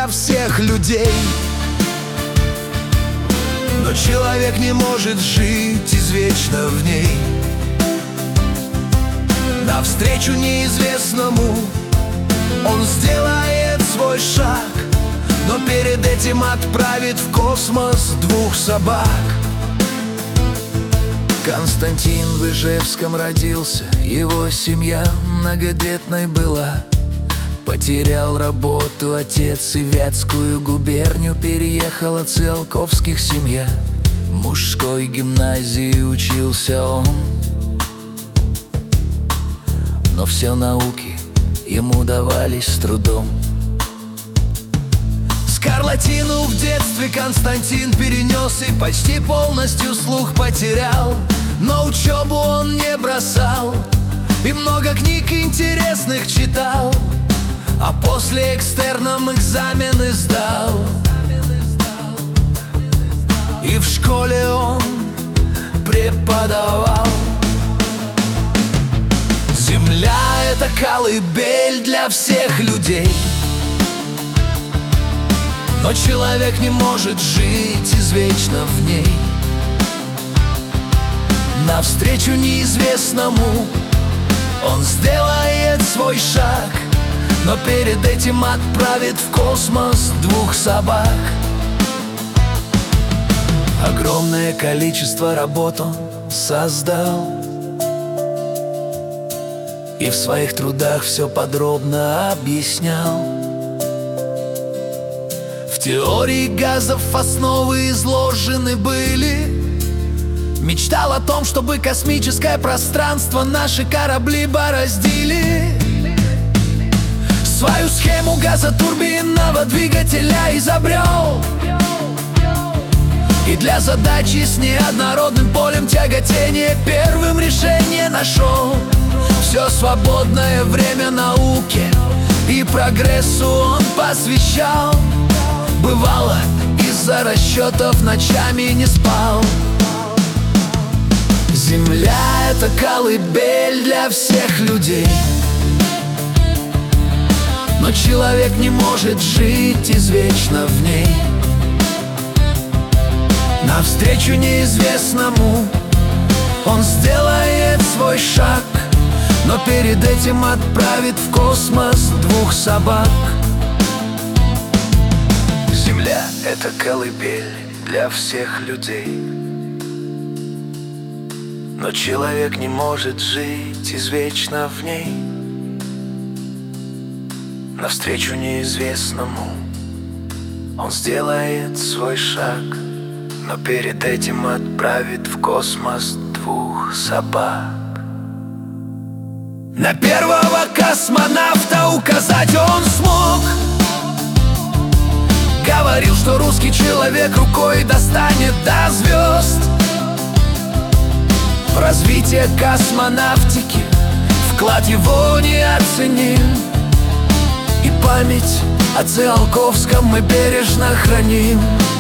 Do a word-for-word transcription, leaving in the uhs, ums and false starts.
всех людей. Но человек не может жить извечно в ней. Навстречу неизвестному он сделает свой шаг, но перед этим отправит в космос двух собак. Константин в Ижевском родился, его семья многодетной была. Потерял работу отец, и в Вятскую губернию переехала Циолковских семья. В мужской гимназии учился он, но все науки ему давались с трудом. Скарлатину в детстве Константин перенес и почти полностью слух потерял. Но учебу он не бросал и много книг интересных читал, а после экстерном экзамены сдал. И в школе он преподавал. Земля — это колыбель для всех людей, но человек не может жить извечно в ней. Навстречу неизвестному он сделает свой шаг, но перед этим отправит в космос двух собак. Огромное количество работ он создал, и в своих трудах все подробно объяснял. В теории газов основы изложены были. Мечтал о том, чтобы космическое пространство наши корабли бороздили. Свою схему газотурбинного двигателя изобрел, и для задачи с неоднородным полем тяготения первым решение нашел. Все свободное время науке и прогрессу он посвящал. Бывало, из-за расчетов ночами не спал. Земля — это колыбель для всех людей, но человек не может жить извечно в ней. Навстречу неизвестному он сделает свой шаг, но перед этим отправит в космос двух собак. Земля — это колыбель для всех людей, но человек не может жить извечно в ней. Навстречу неизвестному он сделает свой шаг, но перед этим отправит в космос двух собак. На первого космонавта указать он смог. Говорил, что русский человек рукой достанет до звезд. В развитие космонавтики вклад его не оценил, и память о Циолковском мы бережно храним.